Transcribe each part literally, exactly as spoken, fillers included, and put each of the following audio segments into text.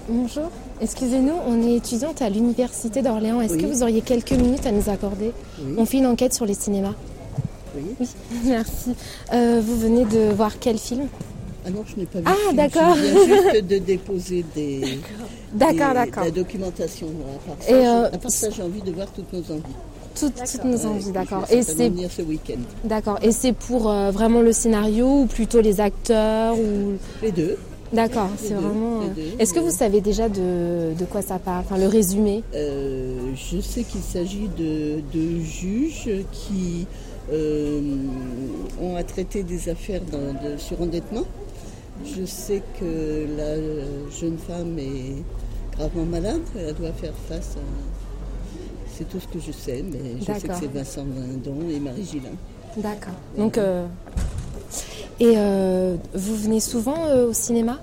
Bonjour, excusez-nous, on est étudiante à l'Université d'Orléans. Est-ce Oui. que vous auriez quelques minutes à nous accorder? Oui. On fait une enquête sur les cinémas. Oui. Oui, merci. Euh, vous venez de voir quel film? Ah non, je n'ai pas vu. Ah, le film. d'accord. Je viens juste de déposer des, D'accord, des- d'accord. de la documentation. À part ça, Et, j'ai- euh, à part ça, j'ai envie de voir toutes nos envies. Toutes, toutes nos Ouais, envies, d'accord. Je vais Et certainement c'est venir ce week-end. d'accord. Et c'est pour euh, vraiment le scénario ou plutôt les acteurs ou... Les deux. D'accord, Les c'est deux, vraiment. les euh, deux, Est-ce que euh. vous savez déjà de, de quoi ça parle? Enfin, le résumé. Euh, je sais qu'il s'agit de, de juges qui euh, ont à traiter des affaires dans- de surendettement. Je sais que la jeune femme est gravement malade, elle doit faire face à... C'est tout ce que je sais, mais je sais que D'accord. c'est Vincent Lindon et Marie Gillin. D'accord. Donc, euh, et euh, vous venez souvent euh, au cinéma?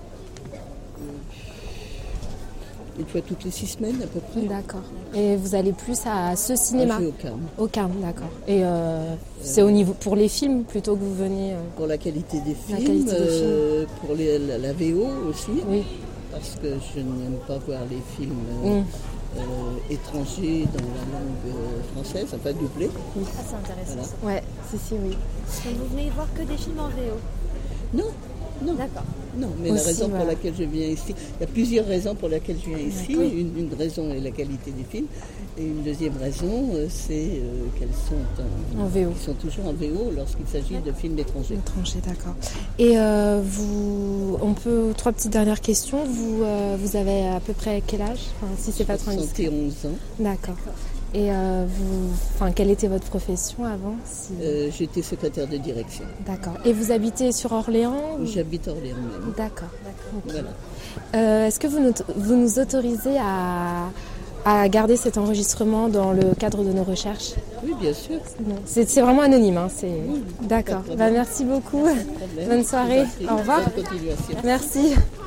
Une fois toutes les six semaines à peu près. D'accord. Et vous allez plus à ce cinéma? Ah, je vais au Carme. Au Carme, d'accord. Et euh, c'est au niveau pour les films plutôt que vous venez. euh, Pour la qualité des La films, qualité des euh, pour les- la, la V O aussi, Oui. parce que je n'aime pas voir les films euh, Mm. euh, étrangers dans la langue euh, française, enfin doublés. Ah, c'est intéressant. Voilà. Ouais, si si oui. Donc vous venez voir que des films en V O. Non, non, D'accord. non, mais la Aussi, raison voilà. pour laquelle je viens ici, il y a plusieurs raisons pour lesquelles je viens ici. D'accord. Une, une raison est la qualité des films, et une deuxième raison, euh, c'est euh, qu'elles sont en, En V O. ils sont toujours en V O lorsqu'il s'agit de films étrangers. Étranger, d'accord. Et euh, vous, on peut trois petites dernières questions. Vous, euh, vous avez à peu près quel âge? Enfin, si c'est pas trop indiscret. soixante et onze ans. D'accord. Et euh, vous, enfin, quelle était votre profession avant? si- Euh, J'étais secrétaire de direction. D'accord. Et vous habitez sur Orléans ou- J'habite Orléans même. D'accord. Ok. Voilà. Euh, Est-ce que vous nous, vous nous autorisez à, à garder cet enregistrement dans le cadre de nos recherches? Oui, bien sûr. Non, C'est c'est vraiment anonyme. Hein, c'est... Oui, D'accord. pas de Bah, problème. merci beaucoup. Pas de problème. Bonne soirée. Je vous en prie. Au revoir. Bonne continuation. Merci.